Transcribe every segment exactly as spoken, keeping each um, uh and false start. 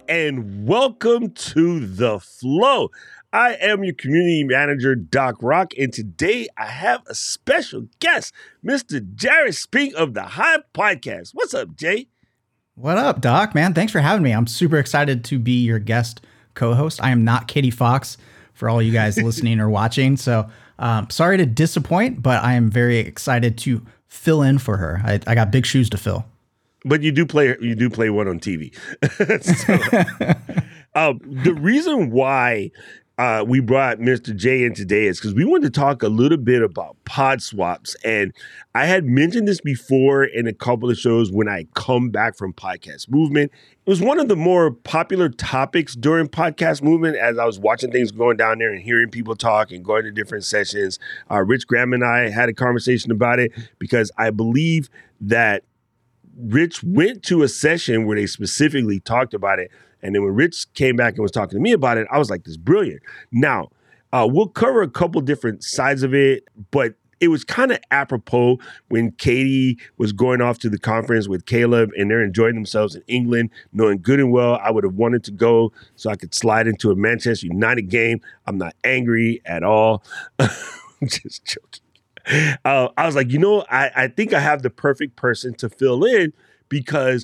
and welcome to The Flow. I am your community manager, Doc Rock, and today I have a special guest, Mister Jared Spink of the Hive Podcast. What's up, Jay? What up, Doc, man? Thanks for having me. I'm super excited to be your guest co-host. I am not Katie Fox for all you guys listening or watching, so um, sorry to disappoint, but I am very excited to fill in for her. I, I got big shoes to fill. But you do play you do play one on T V. so, um, the reason why uh, we brought Mister J in today is because we wanted to talk a little bit about pod swaps. And I had mentioned this before in a couple of shows when I come back from Podcast Movement. It was one of the more popular topics during Podcast Movement as I was watching things going down there and hearing people talk and going to different sessions. Uh, Rich Graham and I had a conversation about it because I believe that Rich went to a session where they specifically talked about it. And then when Rich came back and was talking to me about it, I was like, this is brilliant. Now, uh, we'll cover a couple different sides of it, but it was kind of apropos when Katie was going off to the conference with Caleb and they're enjoying themselves in England, knowing good and well I would have wanted to go so I could slide into a Manchester United game. I'm not angry at all. I'm just joking. Uh, I was like, you know, I, I think I have the perfect person to fill in because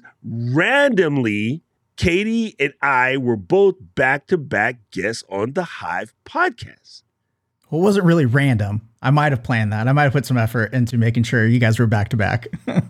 randomly, Katie and I were both back-to-back guests on the Hive Podcast. Well, it wasn't really random. I might have planned that. I might have put some effort into making sure you guys were back-to-back.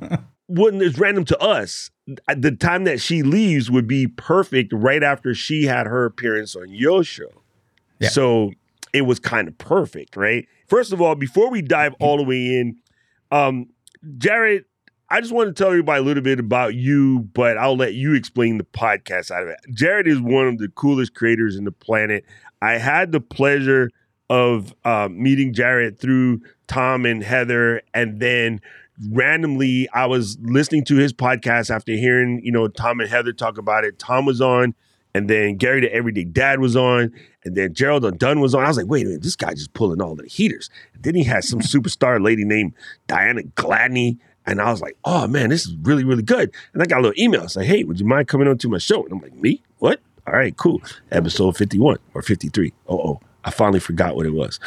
When it's random to us, the time that she leaves would be perfect right after she had her appearance on your show. Yeah. So it was kind of perfect, right? First of all, before we dive all the way in, um, Jared, I just want to tell everybody a little bit about you, but I'll let you explain the podcast side of it. Jared is one of the coolest creators in the planet. I had the pleasure of uh, meeting Jared through Tom and Heather, and then randomly I was listening to his podcast after hearing, you know, Tom and Heather talk about it. Tom was on. And then Gary the Everyday Dad was on. And then Gerald Undone was on. I was like, wait a minute, this guy just pulling all the heaters. And then he had some superstar lady named Diana Gladney. And I was like, oh, man, this is really, really good. And I got a little email. I said, hey, would you mind coming on to my show? And I'm like, me? What? All right, cool. Episode fifty-one or fifty-three. Uh-oh. I finally forgot what it was.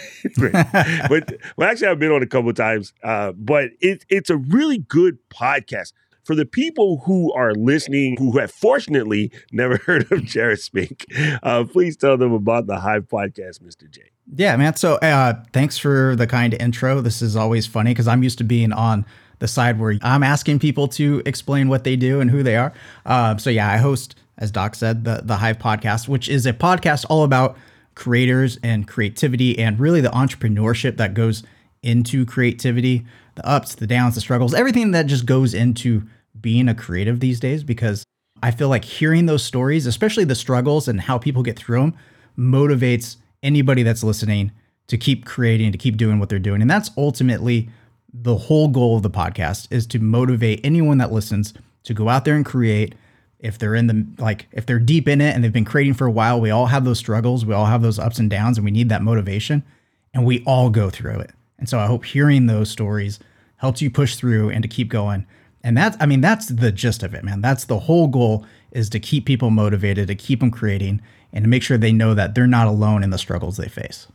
but well, actually, I've been on a couple of times. Uh, but it, it's a really good podcast. For the people who are listening, who have fortunately never heard of Jared Spink, uh, please tell them about the Hive Podcast, Mister J. Yeah, man. So uh, thanks for the kind intro. This is always funny because I'm used to being on the side where I'm asking people to explain what they do and who they are. Uh, so yeah, I host, as Doc said, the, the Hive Podcast, which is a podcast all about creators and creativity and really the entrepreneurship that goes into creativity, the ups, the downs, the struggles, everything that just goes into being a creative these days, because I feel like hearing those stories, especially the struggles and how people get through them, motivates anybody that's listening to keep creating, to keep doing what they're doing. And that's ultimately the whole goal of the podcast, is to motivate anyone that listens to go out there and create. If they're in the, like, if they're deep in it and they've been creating for a while, we all have those struggles. We all have those ups and downs, and we need that motivation, and we all go through it. And so I hope hearing those stories helps you push through and to keep going. And that's, I mean, that's the gist of it, man. That's the whole goal, is to keep people motivated, to keep them creating, and to make sure they know that they're not alone in the struggles they face.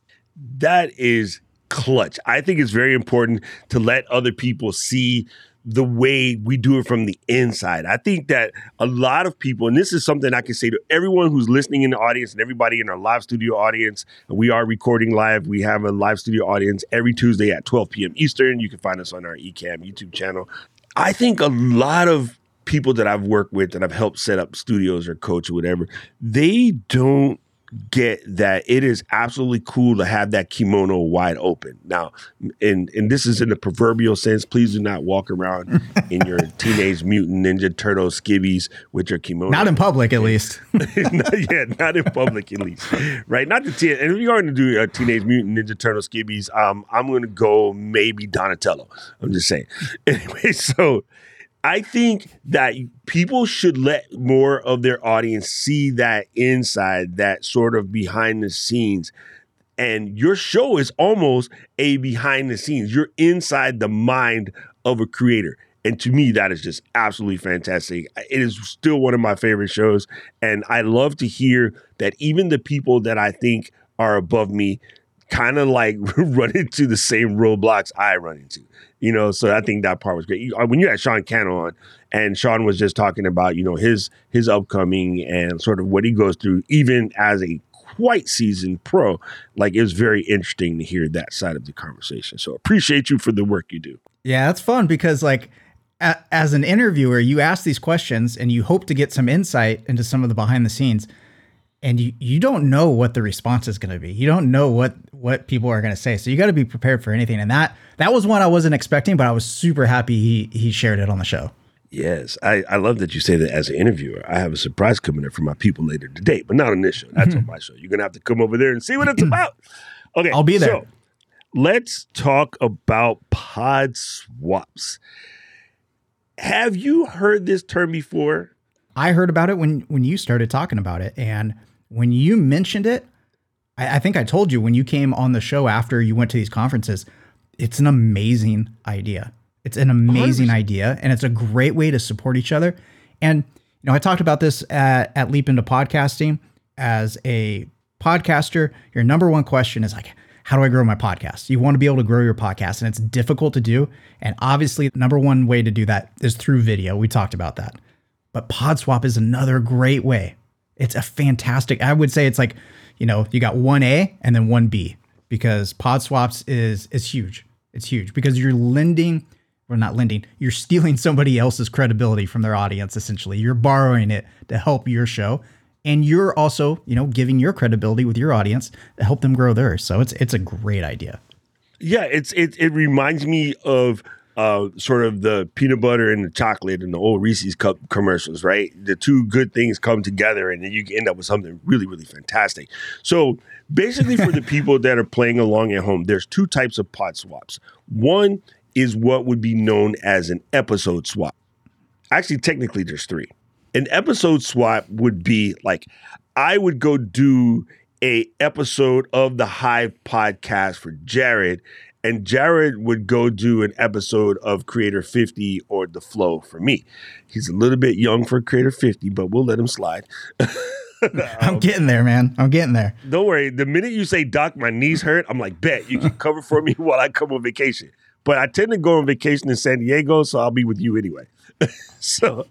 That is clutch. I think it's very important to let other people see the way we do it from the inside. I think that a lot of people, and this is something I can say to everyone who's listening in the audience and everybody in our live studio audience, and we are recording live. We have a live studio audience every Tuesday at twelve p.m. Eastern. You can find us on our E C A M YouTube channel. I think a lot of people that I've worked with and I've helped set up studios or coach or whatever, they don't get that it is absolutely cool to have that kimono wide open. Now, and and this is in the proverbial sense, please do not walk around in your Teenage Mutant Ninja Turtle skivvies with your kimono. Not in public, at least. not, yeah, not in public, at least. Right? Not the teen. And if you're going to do a Teenage Mutant Ninja Turtle skivvies, um, I'm going to go maybe Donatello. I'm just saying. Anyway, so I think that people should let more of their audience see that inside, that sort of behind the scenes. And your show is almost a behind the scenes. You're inside the mind of a creator. And to me, that is just absolutely fantastic. It is still one of my favorite shows. And I love to hear that even the people that I think are above me kind of like run into the same roadblocks I run into. You know, so I think that part was great. When you had Sean Cannon on, and Sean was just talking about, you know, his his upcoming and sort of what he goes through, even as a quite seasoned pro, like it was very interesting to hear that side of the conversation. So appreciate you for the work you do. Yeah, that's fun because like a, as an interviewer, you ask these questions and you hope to get some insight into some of the behind the scenes. And you, you don't know what the response is going to be. You don't know what, what people are going to say. So you got to be prepared for anything. And that that was one I wasn't expecting, but I was super happy he he shared it on the show. Yes. I, I love that you say that as an interviewer. I have a surprise coming up for my people later today, but not on this show. That's mm-hmm. on my show. You're going to have to come over there and see what it's about. Okay. I'll be there. So let's talk about pod swaps. Have you heard this term before? I heard about it when, when you started talking about it. And when you mentioned it, I, I think I told you when you came on the show after you went to these conferences, it's an amazing idea. It's an amazing one hundred percent idea, and it's a great way to support each other. And, you know, I talked about this at, at Leap Into Podcasting. As a podcaster, your number one question is like, how do I grow my podcast? You want to be able to grow your podcast, and it's difficult to do. And obviously, the number one way to do that is through video. We talked about that. But PodSwap is another great way. It's a fantastic, I would say it's like, you know, you got one A and then one B, because PodSwaps is is huge. It's huge because you're lending, or not lending, you're stealing somebody else's credibility from their audience, essentially. You're borrowing it to help your show. And you're also, you know, giving your credibility with your audience to help them grow theirs. So it's it's a great idea. Yeah, it's it it reminds me of Uh, sort of the peanut butter and the chocolate and the old Reese's cup commercials, right? The two good things come together and then you end up with something really, really fantastic. So basically for the people that are playing along at home, there's two types of pod swaps. One is what would be known as an episode swap. Actually, technically there's three. An episode swap would be like, I would go do a episode of the Hive podcast for Jared, and Jared would go do an episode of Creator fifty or The Flow for me. He's a little bit young for Creator fifty, but we'll let him slide. I'm getting there, man. I'm getting there. Don't worry. The minute you say, Doc, my knees hurt, I'm like, bet, you can cover for me while I come on vacation. But I tend to go on vacation in San Diego, so I'll be with you anyway. So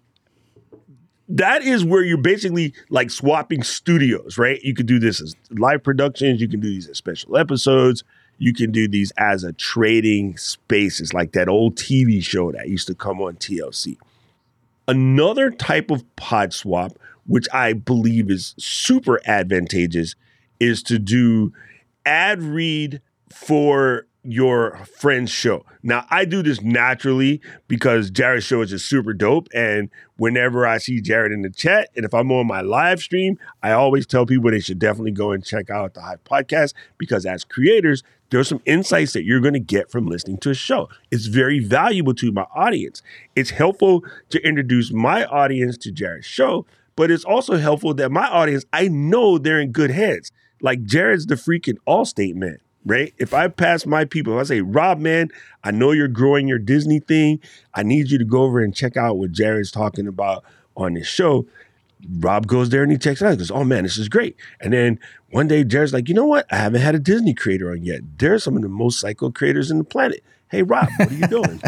that is where you're basically like swapping studios, right? You could do this as live productions. You can do these as special episodes. You can do these as a trading spaces, like that old T V show that used to come on T L C. Another type of pod swap, which I believe is super advantageous, is to do ad read for your friend's show. Now, I do this naturally because Jared's show is just super dope. And whenever I see Jared in the chat, and if I'm on my live stream, I always tell people they should definitely go and check out the Hive podcast, because as creators, there's some insights that you're going to get from listening to a show. It's very valuable to my audience. It's helpful to introduce my audience to Jared's show, but it's also helpful that my audience, I know they're in good hands. Like Jared's the freaking Allstate man, right? If I pass my people, if I say, Rob, man, I know you're growing your Disney thing. I need you to go over and check out what Jared's talking about on this show. Rob goes there and he checks it out. He goes, oh, man, this is great. And then one day, Jared's like, you know what? I haven't had a Disney creator on yet. They're some of the most psycho creators in the planet. Hey, Rob, what are you doing?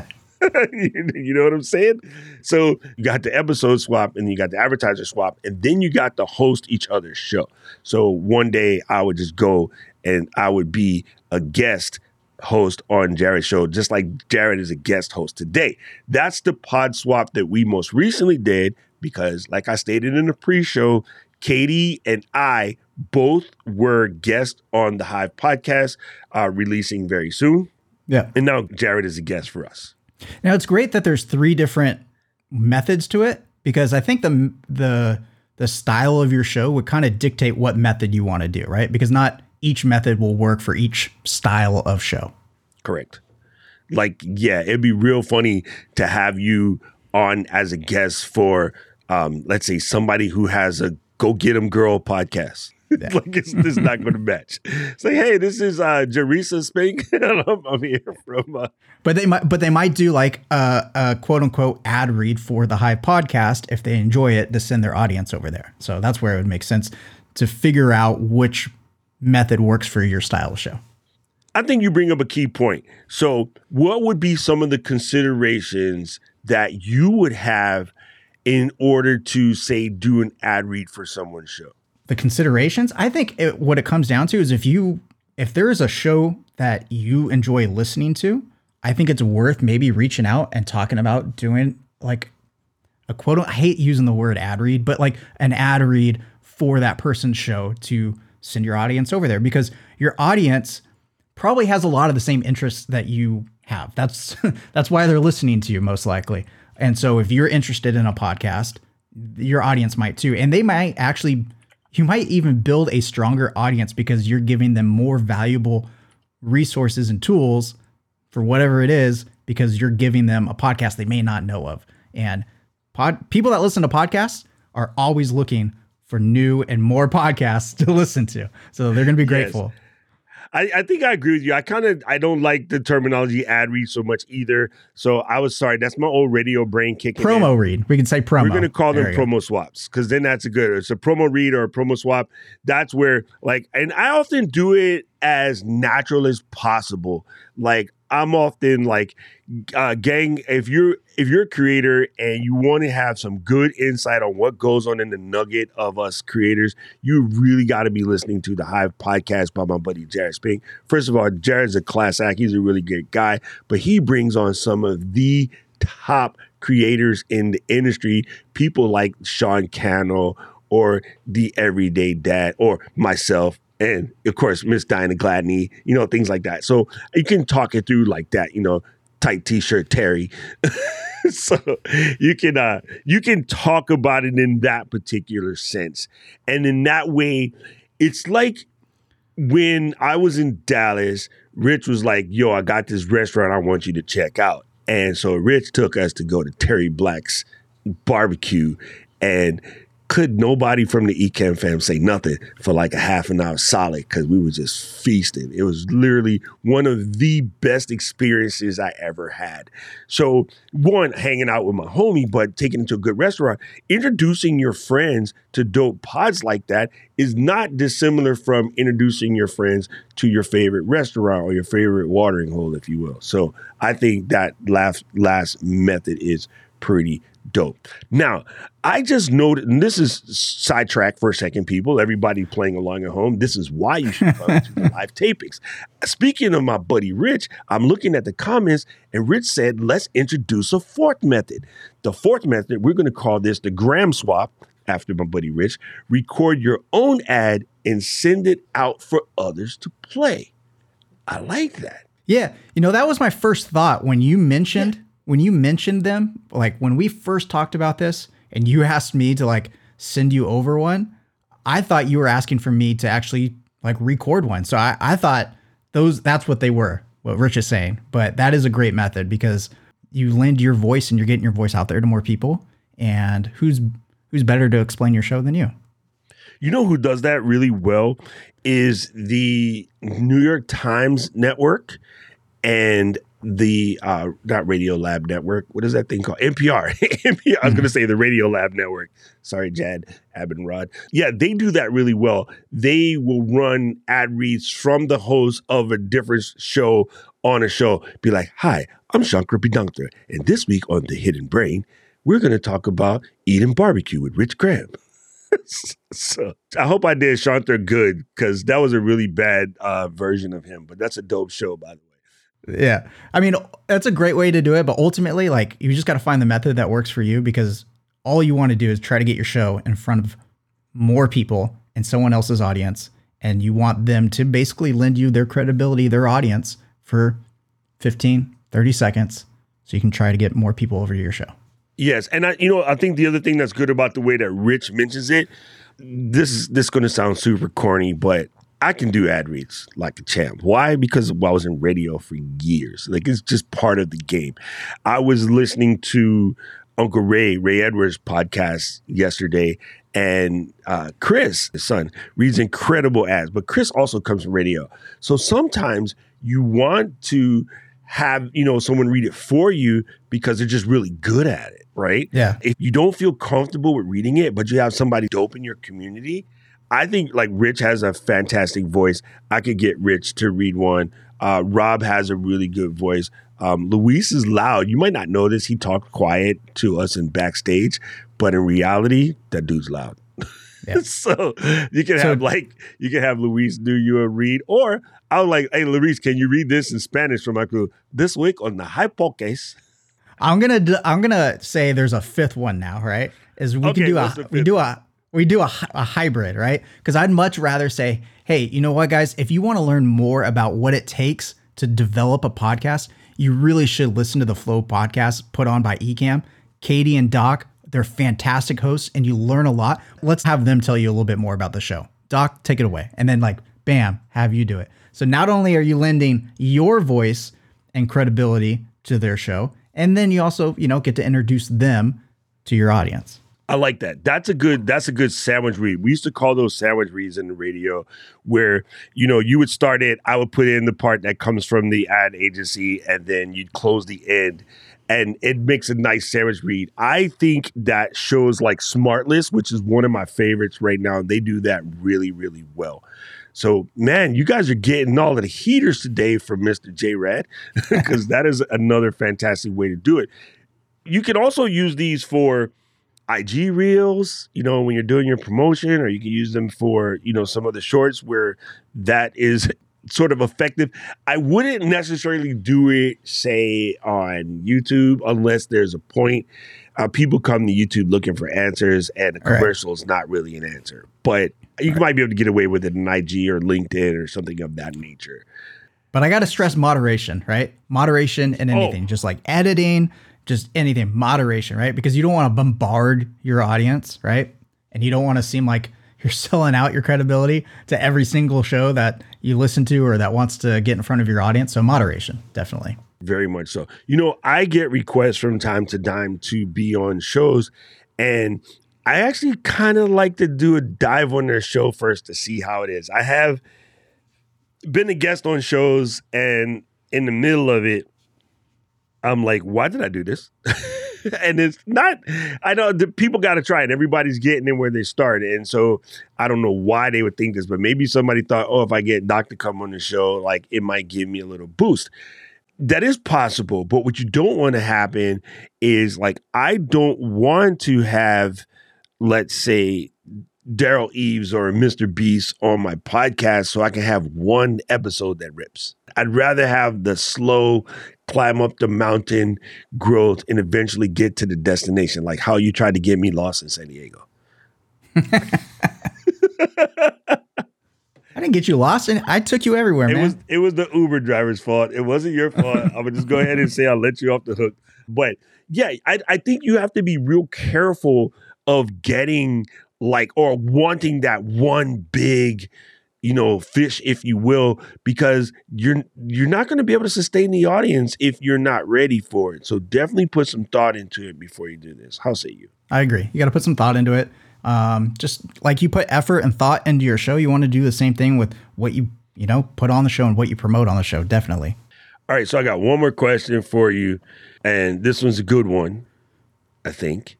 You know what I'm saying? So you got the episode swap and you got the advertiser swap, and then you got the host each other's show. So one day I would just go and I would be a guest host on Jared's show, just like Jared is a guest host today. That's the pod swap that we most recently did, because like I stated in the pre-show, Katie and I both were guests on the Hive podcast, uh, releasing very soon. Yeah. And now Jared is a guest for us. Now, it's great that there's three different methods to it, because I think the the the style of your show would kind of dictate what method you want to do, right? Because not each method will work for each style of show. Correct. Like, yeah, it'd be real funny to have you on as a guest for, um, let's say, somebody who has a Go Get 'Em Girl podcast. Yeah. Like it's, it's not going to match. It's like, hey, this is uh, Jerisa Spink. I'm, I'm here from. Uh, but they might, but they might do like a, a quote unquote ad read for the Hive podcast if they enjoy it to send their audience over there. So that's where it would make sense to figure out which method works for your style of show. I think you bring up a key point. So, what would be some of the considerations that you would have in order to say do an ad read for someone's show? The considerations, I think it, what it comes down to is if you if there is a show that you enjoy listening to, I think it's worth maybe reaching out and talking about doing like a quote. I hate using the word ad read, but like an ad read for that person's show to send your audience over there, because your audience probably has a lot of the same interests that you have. That's that's why they're listening to you most likely. And so if you're interested in a podcast, your audience might too. And they might actually, you might even build a stronger audience because you're giving them more valuable resources and tools for whatever it is, because you're giving them a podcast they may not know of. And pod, people that listen to podcasts are always looking for new and more podcasts to listen to. So they're going to be grateful. Yes. I, I think I agree with you. I kind of, I don't like the terminology ad read so much either. So I was sorry. That's my old radio brain kicking Promo in. read. We can say promo. We're going to call them there promo swaps, because then that's a good, it's a promo read or a promo swap. That's where like, and I often do it as natural as possible. Like I'm often like, uh, gang, if you're, if you're a creator and you want to have some good insight on what goes on in the nugget of us creators, you really got to be listening to the Hive podcast by my buddy Jared Spink. First of all, Jared's a class act. He's a really great guy, but he brings on some of the top creators in the industry, people like Sean Cannell or the Everyday Dad or myself. And of course, Miss Diana Gladney, you know, things like that. So you can talk it through like that, you know, tight t-shirt Terry. So you can uh, you can talk about it in that particular sense. And in that way, it's like when I was in Dallas, Rich was like, yo, I got this restaurant I want you to check out. And so Rich took us to go to Terry Black's barbecue, and could nobody from the E C A M fam say nothing for like a half an hour solid, because we were just feasting. It was literally one of the best experiences I ever had. So one, hanging out with my homie, but taking it to a good restaurant, introducing your friends to dope pods like that is not dissimilar from introducing your friends to your favorite restaurant or your favorite watering hole, if you will. So I think that last, last method is pretty dope. Now, I just noted, and this is sidetrack for a second, people, everybody playing along at home, this is why you should come to the live tapings. Speaking of my buddy Rich, I'm looking at the comments, and Rich said, let's introduce a fourth method. The fourth method, we're going to call this the gram swap, after my buddy Rich. Record your own ad and send it out for others to play. I like that. Yeah. You know, that was my first thought when you mentioned, yeah. when you mentioned them, like when we first talked about this and you asked me to like send you over one, I thought you were asking for me to actually like record one. So I, I thought those, that's what they were, what Rich is saying. But that is a great method because you lend your voice and you're getting your voice out there to more people. And who's, who's better to explain your show than you? You know who does that really well is the New York Times network and the uh, not Radio Lab Network. What is that thing called? N P R. N P R. I was going to say the Radio Lab Network. Sorry, Jad, Abinrod. Yeah, they do that really well. They will run ad reads from the host of a different show on a show. Be like, hi, I'm Shankar Bidunkter, and this week on The Hidden Brain, we're going to talk about eating barbecue with Rich Graham. So I hope I did Shankar good because that was a really bad uh, version of him, but that's a dope show, by the way. Yeah. I mean, that's a great way to do it, but ultimately, like, you just got to find the method that works for you because all you want to do is try to get your show in front of more people in someone else's audience. And you want them to basically lend you their credibility, their audience for fifteen, thirty seconds so you can try to get more people over to your show. Yes. And I, you know, I think the other thing that's good about the way that Rich mentions it, this is, this is going to sound super corny, but I can do ad reads like a champ. Why? Because I was in radio for years. Like, it's just part of the game. I was listening to Uncle Ray, Ray Edwards' podcast yesterday, And uh, Chris, his son, reads incredible ads, but Chris also comes from radio. So sometimes you want to have, you know, someone read it for you because they're just really good at it, right? Yeah. If you don't feel comfortable with reading it, but you have somebody dope in your community, I think like Rich has a fantastic voice. I could get Rich to read one. Uh, Rob has a really good voice. Um, Luis is loud. You might not know this. He talked quiet to us in backstage, but in reality, that dude's loud. Yeah. So you can so, have like you can have Luis do you a read, or I was like, hey Luis, can you read this in Spanish for my crew this week on the Hypocase? I'm gonna do, I'm gonna say there's a fifth one now, right? Is we okay, can do a we do a we do a, a hybrid, right? Because I'd much rather say, hey, you know what, guys? If you want to learn more about what it takes to develop a podcast, you really should listen to the Flow podcast put on by Ecamm. Katie and Doc, they're fantastic hosts and you learn a lot. Let's have them tell you a little bit more about the show. Doc, take it away. And then like, bam, have you do it. So not only are you lending your voice and credibility to their show, and then you also, you know, get to introduce them to your audience. I like that. That's a good, that's a good sandwich read. We used to call those sandwich reads in the radio where, you know, you would start it, I would put in the part that comes from the ad agency, and then you'd close the end. And it makes a nice sandwich read. I think that shows like Smartlist, which is one of my favorites right now, they do that really, really well. So, man, you guys are getting all of the heaters today from Mister J Rad, because that is another fantastic way to do it. You can also use these for I G Reels, you know, when you're doing your promotion, or you can use them for, you know, some of the shorts where that is sort of effective. I wouldn't necessarily do it, say, on YouTube unless there's a point. Uh, people come to YouTube looking for answers, and a commercial right. is not really an answer. But you right. might be able to get away with it in I G or LinkedIn or something of that nature. But I got to stress moderation, right? Moderation in anything, oh. just like editing, just anything, moderation, right? Because you don't want to bombard your audience, right? And you don't want to seem like you're selling out your credibility to every single show that you listen to or that wants to get in front of your audience. So moderation, definitely. Very much so. You know, I get requests from time to time to be on shows, and I actually kind of like to do a dive on their show first to see how it is. I have been a guest on shows, and in the middle of it, I'm like, why did I do this? And it's not, I know the people got to try it. Everybody's getting in where they started. And so I don't know why they would think this, but maybe somebody thought, oh, if I get Doc to come on the show, like it might give me a little boost. That is possible. But what you don't want to happen is like, I don't want to have, let's say, Daryl Eves or Mister Beast on my podcast so I can have one episode that rips. I'd rather have the slow climb up the mountain growth and eventually get to the destination, like how you tried to get me lost in San Diego. I didn't get you lost, and I took you everywhere, it man. Was, it was the Uber driver's fault. It wasn't your fault. I would just go ahead and say I'll let you off the hook. But yeah, I, I think you have to be real careful of getting like, or wanting that one big, you know, fish, if you will, because you're you're not going to be able to sustain the audience if you're not ready for it. So definitely put some thought into it before you do this. How say you? I agree. You got to put some thought into it. Um, just like you put effort and thought into your show, you want to do the same thing with what you, you know, put on the show and what you promote on the show. Definitely. All right. So I got one more question for you, and this one's a good one, I think.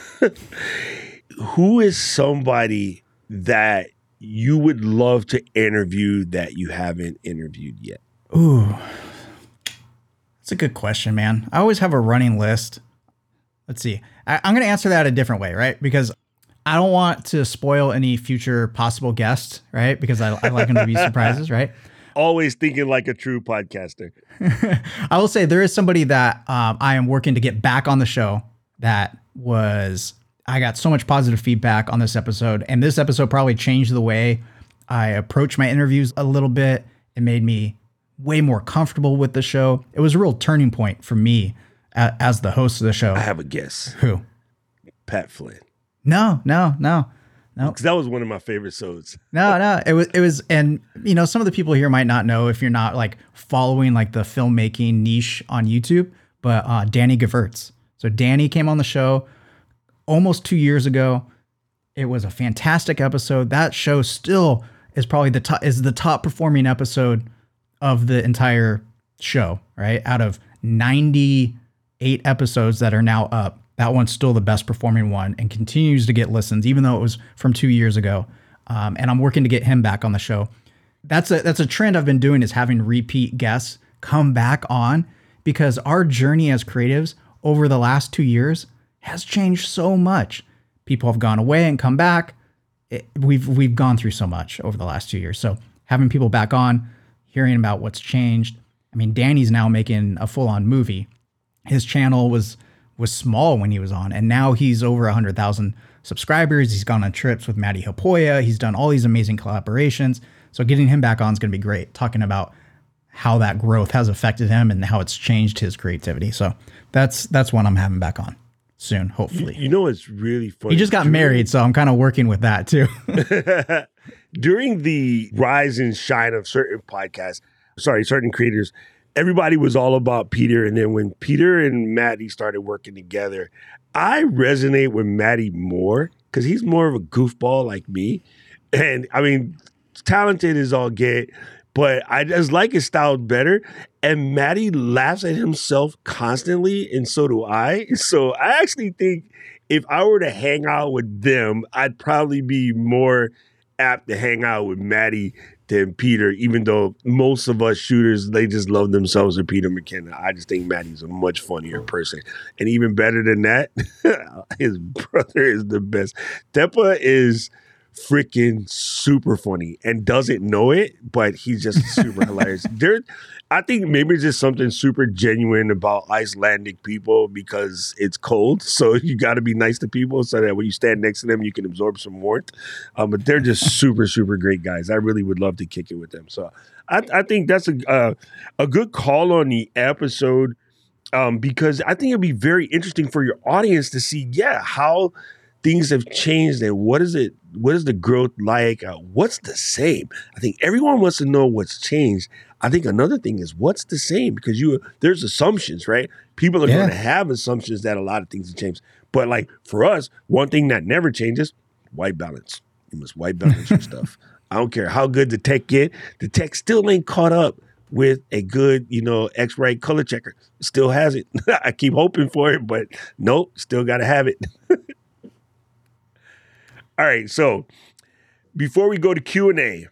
Who is somebody that you would love to interview that you haven't interviewed yet? Ooh, that's a good question, man. I always have a running list. Let's see. I, I'm going to answer that a different way, right? Because I don't want to spoil any future possible guests, right? Because I, I like them to be surprises, right? Always thinking like a true podcaster. I will say there is somebody that um, I am working to get back on the show that was... I got so much positive feedback on this episode, and this episode probably changed the way I approach my interviews a little bit. It made me way more comfortable with the show. It was a real turning point for me a, as the host of the show. I have a guess. Who? Pat Flynn. No, no, no, no. Because that was one of my favorite shows. no, no, it was, it was, and you know, some of the people here might not know if you're not like following like the filmmaking niche on YouTube, but uh, Danny Gewirtz. So Danny came on the show almost two years ago. It was a fantastic episode. That show still is probably the top is the top performing episode of the entire show, right? Out of ninety-eight episodes that are now up, that one's still the best performing one and continues to get listens, even though it was from two years ago. Um, and I'm working to get him back on the show. That's a that's a trend I've been doing, is having repeat guests come back on, because our journey as creatives over the last two years has changed so much. People have gone away and come back. It, we've we've gone through so much over the last two years. So having people back on, hearing about what's changed. I mean, Danny's now making a full-on movie. His channel was was small when he was on, and now he's over one hundred thousand subscribers. He's gone on trips with Maddie Hapoya. He's done all these amazing collaborations. So getting him back on is going to be great, talking about how that growth has affected him and how it's changed his creativity. So that's that's one I'm having back on soon, hopefully. You, you know, it's really funny. He just got During, married, so I'm kind of working with that too. During the rise and shine of certain podcasts, sorry, certain creators, everybody was all about Peter. And then when Peter and Maddie started working together, I resonate with Maddie more because he's more of a goofball like me. And I mean, talented as all get, but I just like his style better. And Maddie laughs at himself constantly, and so do I. So I actually think if I were to hang out with them, I'd probably be more apt to hang out with Maddie than Peter, even though most of us shooters, they just love themselves with Peter McKenna. I just think Maddie's a much funnier person. And even better than that, his brother is the best. Tepa is freaking super funny and doesn't know it, but he's just super hilarious. There, I think maybe it's just something super genuine about Icelandic people because it's cold. So you got to be nice to people so that when you stand next to them, you can absorb some warmth. Um, but they're just super, super great guys. I really would love to kick it with them. So I, I think that's a, uh, a good call on the episode um, because I think it'd be very interesting for your audience to see, yeah, how things have changed and what is it, what is the growth like? Uh, what's the same? I think everyone wants to know what's changed. I think another thing is what's the same because you there's assumptions, right? People are yeah. going to have assumptions that a lot of things have changed. But like for us, one thing that never changes, white balance. You must white balance your stuff. I don't care how good the tech get. The tech still ain't caught up with a good, you know, X-Rite color checker. Still has it. I keep hoping for it, but nope, still got to have it. All right, so before we go to Q and A,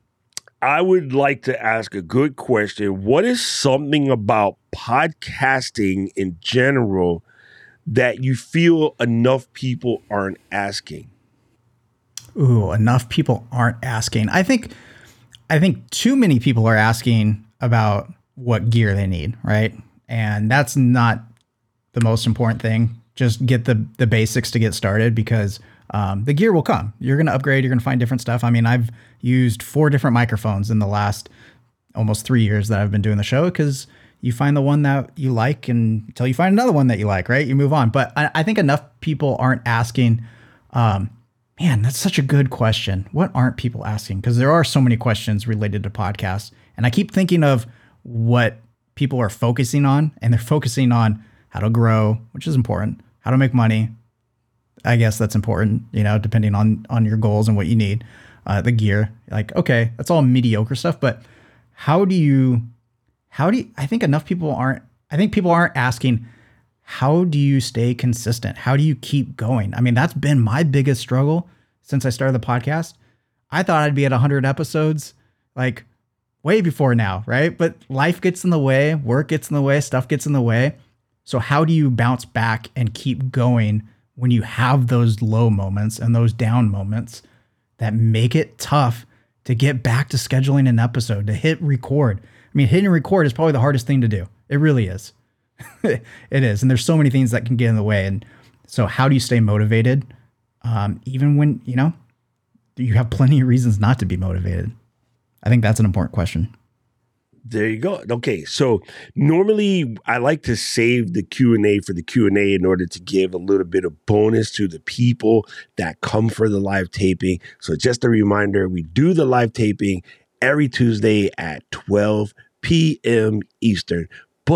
I would like to ask a good question. What is something about podcasting in general that you feel enough people aren't asking? Ooh, enough people aren't asking. I think I think too many people are asking about what gear they need, right? And that's not the most important thing. Just get the the basics to get started because Um, the gear will come. You're going to upgrade. You're going to find different stuff. I mean, I've used four different microphones in the last almost three years that I've been doing the show because you find the one that you like and until you find another one that you like, right? You move on. But I, I think enough people aren't asking, um, man, that's such a good question. What aren't people asking? Because there are so many questions related to podcasts. And I keep thinking of what people are focusing on, and they're focusing on how to grow, which is important, how to make money. I guess that's important, you know, depending on, on your goals and what you need, uh, the gear, like, okay, that's all mediocre stuff. But how do you, how do you, I think enough people aren't, I think people aren't asking, how do you stay consistent? How do you keep going? I mean, that's been my biggest struggle since I started the podcast. I thought I'd be at one hundred episodes, like way before now, right? But life gets in the way, work gets in the way, stuff gets in the way. So how do you bounce back and keep going when you have those low moments and those down moments that make it tough to get back to scheduling an episode, to hit record? I mean, hitting record is probably the hardest thing to do. It really is. It is. And there's so many things that can get in the way. And so how do you stay motivated? Um, even when, you know, you have plenty of reasons not to be motivated. I think that's an important question. There you go. Okay, so normally I like to save the Q and A for the Q and A in order to give a little bit of bonus to the people that come for the live taping. So just a reminder, we do the live taping every Tuesday at twelve p.m. Eastern. But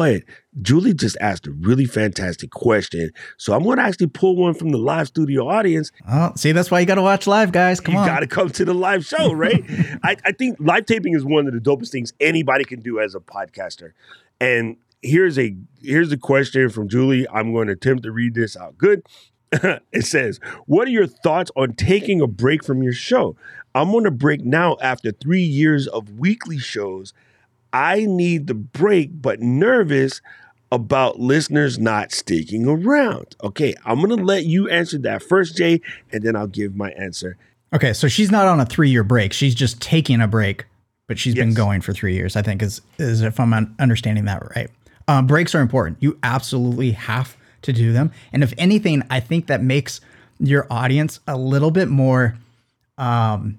Julie just asked a really fantastic question. So I'm going to actually pull one from the live studio audience. Oh, see, that's why you got to watch live, guys. Come you on. You got to come to the live show, right? I, I think live taping is one of the dopest things anybody can do as a podcaster. And here's a here's a question from Julie. I'm going to attempt to read this out good. It says, what are your thoughts on taking a break from your show? I'm on a break now after three years of weekly shows. I need the break, but nervous about listeners not sticking around. Okay, I'm going to let you answer that first, Jay, and then I'll give my answer. Okay, so she's not on a three-year break. She's just taking a break, but she's yes. been going for three years, I think, is, is if I'm understanding that right. Um, breaks are important. You absolutely have to do them. And if anything, I think that makes your audience a little bit more, um,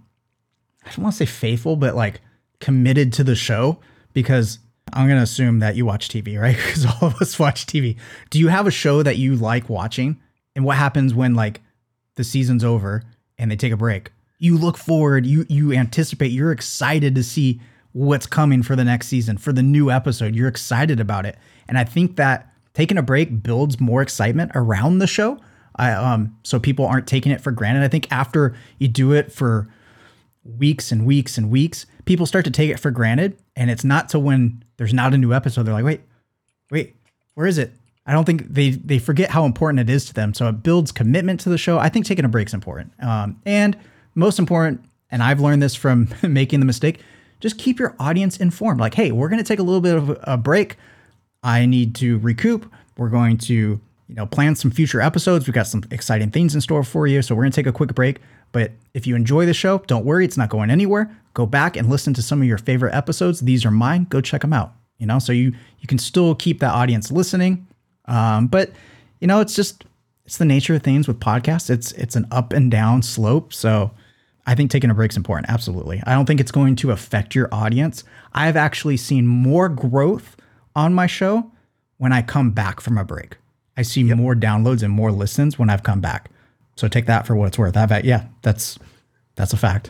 I don't want to say faithful, but like committed to the show, because I'm going to assume that you watch T V, right? Because all of us watch T V. Do you have a show that you like watching? And what happens when like the season's over and they take a break? You look forward, you, you anticipate, you're excited to see what's coming for the next season, for the new episode. You're excited about it. And I think that taking a break builds more excitement around the show. I, um, so people aren't taking it for granted. I think after you do it for weeks and weeks and weeks, people start to take it for granted. And it's not till when there's not a new episode, they're like, wait, wait, where is it? I don't think they, they forget how important it is to them. So it builds commitment to the show. I think taking a break is important. Um, and most important, and I've learned this from making the mistake, just keep your audience informed. Like, hey, we're going to take a little bit of a break. I need to recoup. We're going to, you know, plan some future episodes. We've got some exciting things in store for you. So we're going to take a quick break. But if you enjoy the show, don't worry, it's not going anywhere. Go back and listen to some of your favorite episodes. These are mine. Go check them out. You know, so you you can still keep that audience listening. Um, but you know, it's just it's the nature of things with podcasts. It's it's an up and down slope. So I think taking a break is important. Absolutely. I don't think it's going to affect your audience. I've actually seen more growth on my show when I come back from a break. I see yep. more downloads and more listens when I've come back. So take that for what it's worth. I've, yeah, that's that's a fact.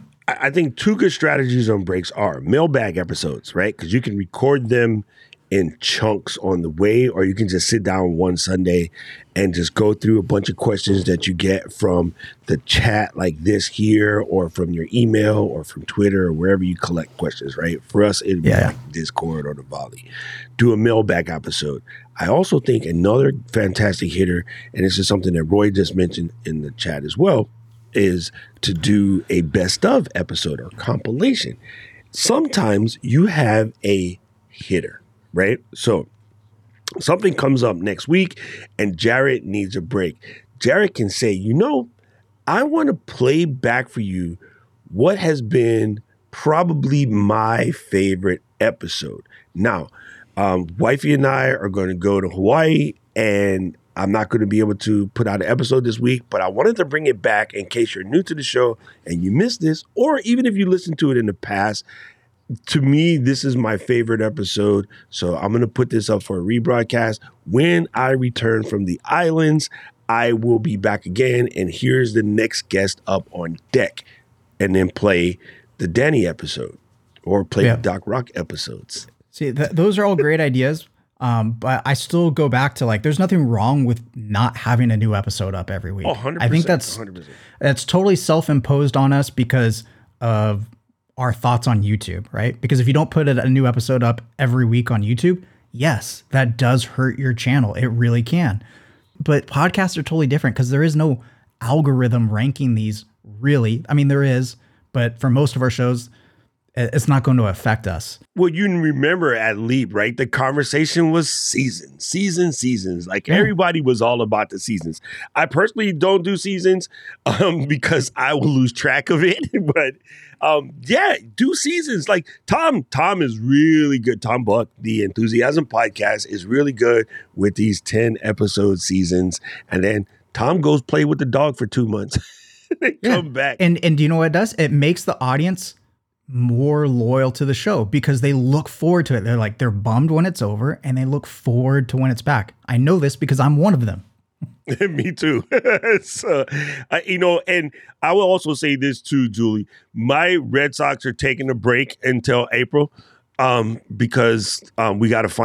I think two good strategies on breaks are mailbag episodes, right? Because you can record them in chunks on the way, or you can just sit down one Sunday and just go through a bunch of questions that you get from the chat like this here, or from your email, or from Twitter, or wherever you collect questions, right? For us, it'd be yeah. like Discord or the Volley. Do a mailbag episode. I also think another fantastic hitter, and this is something that Roy just mentioned in the chat as well, is to do a best of episode or compilation. Sometimes you have a hitter, right? So something comes up next week and Jared needs a break. Jared can say, you know, I want to play back for you what has been probably my favorite episode. Now, um, wifey and I are going to go to Hawaii, and I'm not going to be able to put out an episode this week, but I wanted to bring it back in case you're new to the show and you missed this, or even if you listened to it in the past. To me, this is my favorite episode, so I'm going to put this up for a rebroadcast. When I return from the islands, I will be back again, and here's the next guest up on deck, and then play the Danny episode or play yeah. the Doc Rock episodes. See, th- those are all great ideas. Um, but I still go back to like, there's nothing wrong with not having a new episode up every week. Oh, one hundred percent, I think that's, one hundred percent. That's totally self-imposed on us because of our thoughts on YouTube, right? Because if you don't put a new episode up every week on YouTube, yes, that does hurt your channel. It really can. But podcasts are totally different because there is no algorithm ranking these really. I mean, there is, but for most of our shows, it's not going to affect us. Well, you remember at Leap, right? The conversation was seasons, seasons, seasons. Like yeah. everybody was all about the seasons. I personally don't do seasons um, because I will lose track of it. But um, yeah, do seasons. Like Tom, Tom is really good. Tom Buck, the Enthusiasm Podcast, is really good with these ten episode seasons. And then Tom goes play with the dog for two months. They yeah. come back. And and do you know what it does? It makes the audience more loyal to the show because they look forward to it. They're like, they're bummed when it's over and they look forward to when it's back. I know this because I'm one of them. Me too. So, uh, you know, and I will also say this too, Julie. My Red Sox are taking a break until April um, because um, we got to find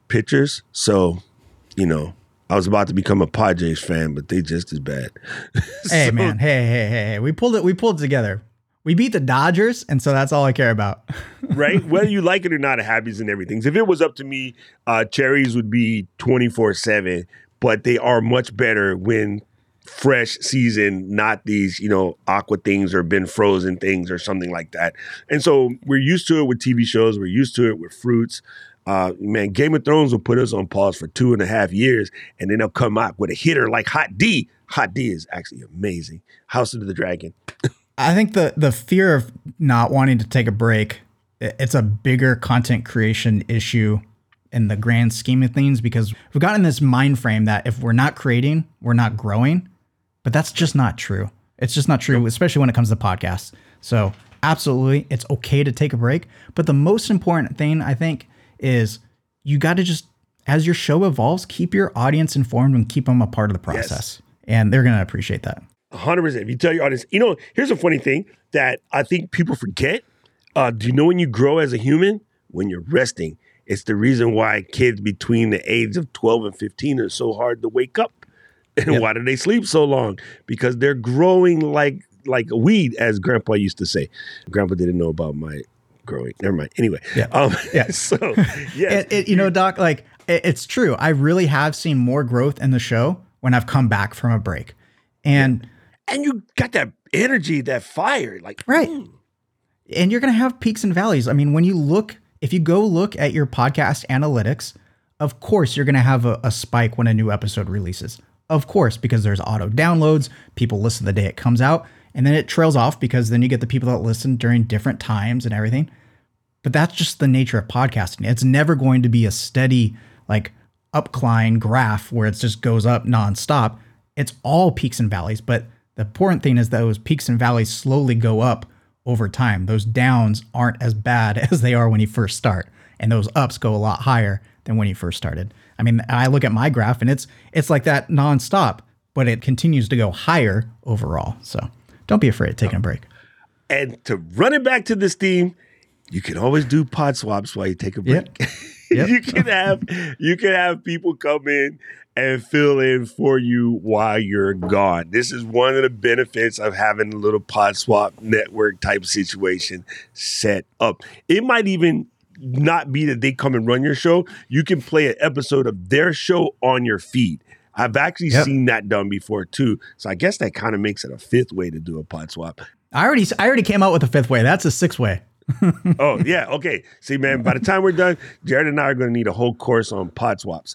pitchers. So, you know, I was about to become a Padres fan, but they just as bad. Hey, So- man. Hey, hey, hey, hey. We pulled it. We pulled it together. We beat the Dodgers, and so that's all I care about. Right? Whether you like it or not, it happens in everything. If it was up to me, uh, cherries would be twenty-four seven, but they are much better when fresh season, not these, you know, aqua things or been frozen things or something like that. And so we're used to it with T V shows. We're used to it with fruits. Uh, man, Game of Thrones will put us on pause for two and a half years, and then they'll come out with a hitter like Hot D. Hot D is actually amazing. House of the Dragon. I think the the fear of not wanting to take a break, i- it's a bigger content creation issue in the grand scheme of things, because we've gotten this mind frame that if we're not creating, we're not growing. But that's just not true. It's just not true, especially when it comes to podcasts. So absolutely, it's okay to take a break. But the most important thing, I think, is you got to just, as your show evolves, keep your audience informed and keep them a part of the process. Yes. And they're going to appreciate that. one hundred percent. If you tell your audience, you know, here's a funny thing that I think people forget. Uh, do you know when you grow as a human? When you're resting. It's the reason why kids between the age of twelve and fifteen are so hard to wake up. And yep. Why do they sleep so long? Because they're growing like like a weed, as Grandpa used to say. Grandpa didn't know about my growing. Never mind. Anyway. Yeah. Um, yeah. So, yes. it, it, you know, Doc, like, it, it's true. I really have seen more growth in the show when I've come back from a break. And yeah. and you got that energy, that fire. Like, right. Mm. And you're going to have peaks and valleys. I mean, when you look, if you go look at your podcast analytics, of course, you're going to have a, a spike when a new episode releases. Of course, because there's auto downloads, people listen the day it comes out, and then it trails off because then you get the people that listen during different times and everything. But that's just the nature of podcasting. It's never going to be a steady, like, upcline graph where it just goes up nonstop. It's all peaks and valleys. But the important thing is that those peaks and valleys slowly go up over time. Those downs aren't as bad as they are when you first start. And those ups go a lot higher than when you first started. I mean, I look at my graph and it's it's like that nonstop, but it continues to go higher overall. So don't be afraid of taking a break. And to run it back to this theme, you can always do pod swaps while you take a break. Yep. Yep. you can have you can have people come in and fill in for you while you're gone. This is one of the benefits of having a little pod swap network type situation set up. It might even not be that they come and run your show. You can play an episode of their show on your feed. I've actually yep. seen that done before too. So I guess that kind of makes it a fifth way to do a pod swap. I already I already came out with a fifth way. That's a sixth way. Oh, yeah. Okay. See, man, by the time we're done, Jared and I are going to need a whole course on pod swaps.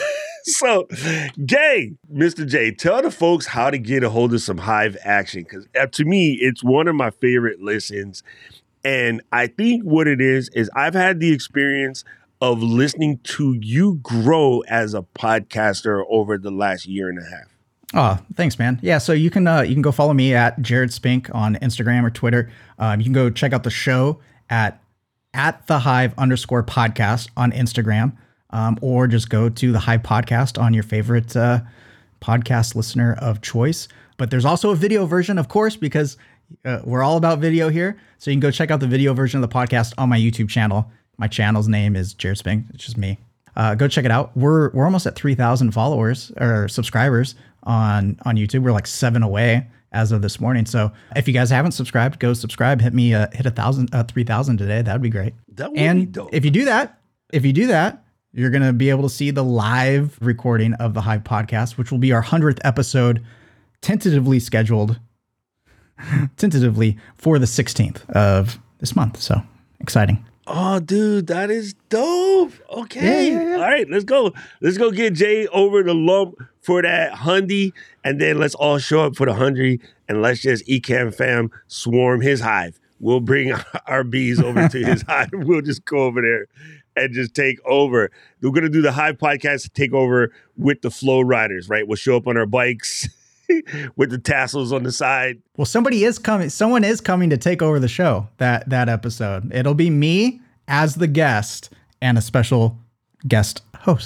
So, Gay, Mister J, tell the folks how to get a hold of some Hive action. Because uh, to me, it's one of my favorite listens. And I think what it is, is I've had the experience of listening to you grow as a podcaster over the last year and a half. Oh, thanks, man. Yeah, so you can uh, you can go follow me at Jared Spink on Instagram or Twitter. Um, you can go check out the show at at the Hive underscore podcast on Instagram, um, or just go to the Hive podcast on your favorite uh, podcast listener of choice. But there's also a video version, of course, because uh, we're all about video here. So you can go check out the video version of the podcast on my YouTube channel. My channel's name is Jared Spink. It's just me. Uh, go check it out. We're we're almost at three thousand followers or subscribers on on YouTube. We're like seven away as of this morning. So if you guys haven't subscribed, go subscribe. Hit me uh, hit a thousand uh, three thousand today. That'd be great. That would and be dope. If you do that, if you do that, you're gonna be able to see the live recording of the Hive podcast, which will be our hundredth episode, tentatively scheduled, tentatively for the sixteenth of this month. So exciting. Oh, dude, that is dope. Okay. Yeah, yeah, yeah. All right, let's go. Let's go get Jay over the lump for that hundy, and then let's all show up for the hundred, and let's just Ecamm fam swarm his hive. We'll bring our bees over to his hive. We'll just go over there and just take over. We're going to do the Hive podcast to take over with the Flow Riders, right? We'll show up on our bikes with the tassels on the side. Well, somebody is coming. Someone is coming to take over the show that that episode. It'll be me as the guest and a special guest host.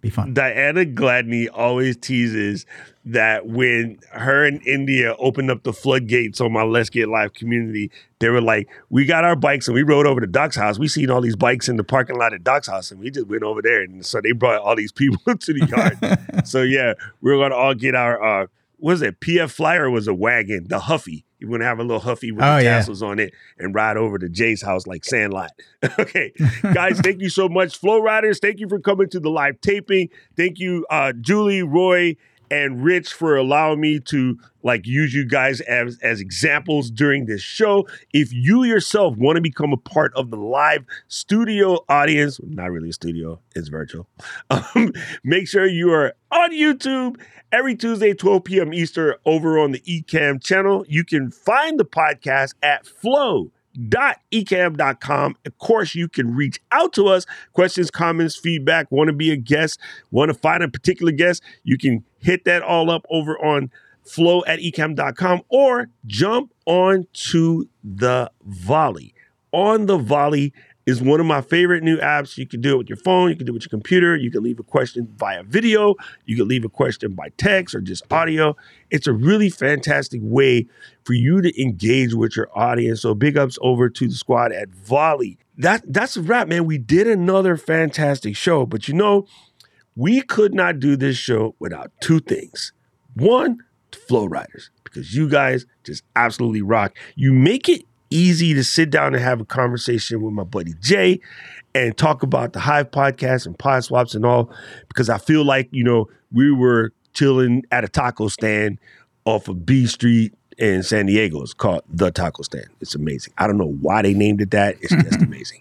Be fun. Diana Gladney always teases that when her and India opened up the floodgates on my Let's Get Live community, they were like, we got our bikes and we rode over to Doc's house. We seen all these bikes in the parking lot at Doc's house and we just went over there. And so they brought all these people to the yard. So yeah, we're going to all get our, uh, what is it? P F Flyer was a wagon, the Huffy. You're going to have a little Huffy with oh, the yeah. tassels on it and ride over to Jay's house like Sandlot. Okay. Guys, thank you so much. Flow Riders, thank you for coming to the live taping. Thank you, uh, Julie, Roy, and Rich for allowing me to like use you guys as, as examples during this show. If you yourself want to become a part of the live studio audience, not really a studio, it's virtual. Um, make sure you are on YouTube every Tuesday, twelve p.m. Eastern over on the Ecamm channel. You can find the podcast at flow dot ecamm dot com. Of course, you can reach out to us. Questions, comments, feedback, want to be a guest, want to find a particular guest, you can hit that all up over on flow at ecamm dot com or jump on to the Volley. On the Volley is one of my favorite new apps. You can do it with your phone. You can do it with your computer. You can leave a question via video. You can leave a question by text or just audio. It's a really fantastic way for you to engage with your audience. So big ups over to the squad at Volley. That, that's a wrap, man. We did another fantastic show. But you know, we could not do this show without two things. One, the Flow Riders, because you guys just absolutely rock. You make it easy to sit down and have a conversation with my buddy Jay and talk about the Hive podcast and pod swaps and all, because I feel like, you know, we were chilling at a taco stand off of B Street in San Diego. It's called The Taco Stand. It's amazing. I don't know why they named it that. It's just amazing.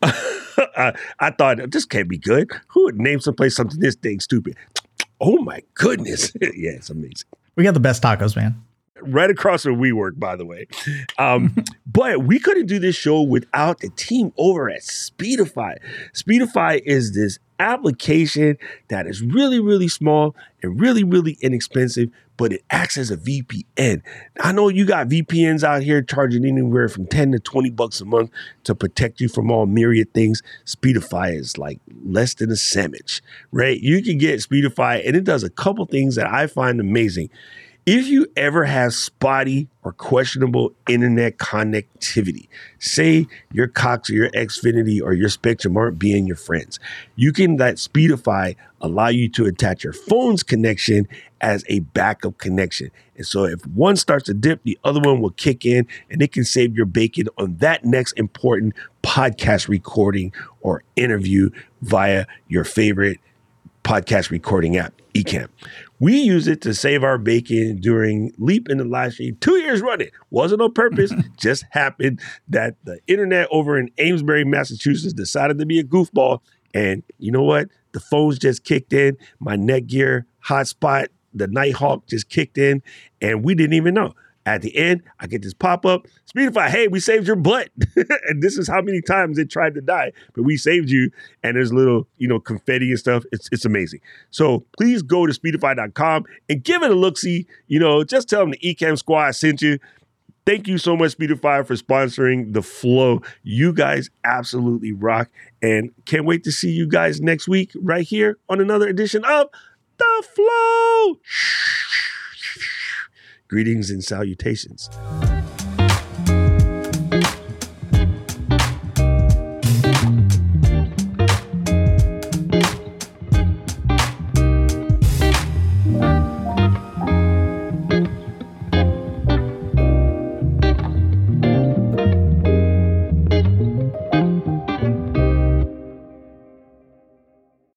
uh, I thought, this can't be good. Who would name someplace something this dang stupid? Oh my goodness. Yeah, it's amazing. We got the best tacos, man. Right across from WeWork, by the way. Um, but we couldn't do this show without the team over at Speedify. Speedify is this application that is really, really small and really, really inexpensive, but it acts as a V P N. I know you got V P Ns out here charging anywhere from ten to twenty bucks a month to protect you from all myriad things. Speedify is like less than a sandwich, right? You can get Speedify and it does a couple things that I find amazing. If you ever have spotty or questionable internet connectivity, say your Cox or your Xfinity or your Spectrum aren't being your friends, you can let Speedify allow you to attach your phone's connection as a backup connection. And so if one starts to dip, the other one will kick in and it can save your bacon on that next important podcast recording or interview via your favorite podcast recording app, Ecamm. We use it to save our bacon during Leap in the last year, two years running. Wasn't on purpose, just happened that the internet over in Amesbury, Massachusetts decided to be a goofball. And you know what? The phones just kicked in. My Netgear hotspot, the Nighthawk just kicked in, and we didn't even know. At the end, I get this pop-up, Speedify, hey, we saved your butt. And this is how many times it tried to die, but we saved you. And there's little, you know, confetti and stuff. It's it's amazing. So please go to speedify dot com and give it a look-see. You know, just tell them the Ecamm Squad sent you. Thank you so much, Speedify, for sponsoring the Flow. You guys absolutely rock. And can't wait to see you guys next week right here on another edition of The Flow. Greetings and salutations.